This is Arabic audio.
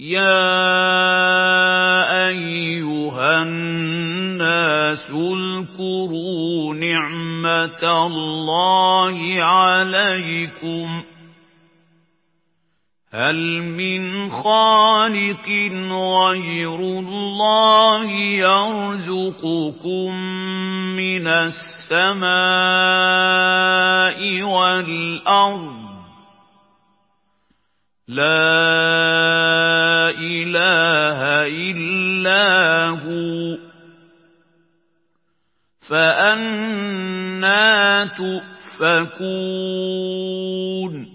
يَا أَيُّهَا النَّاسُ اذْكُرُوا نِعْمَةَ اللَّهِ عَلَيْكُمْ هَلْ مِنْ خَالِقٍ غَيْرُ اللَّهِ يَرْزُقُكُم مِّنَ السَّمَاءِ وَالْأَرْضِ لَا إِلَٰهَ إِلَّا هُوَ فَأَنَّىٰ تُؤْفَكُونَ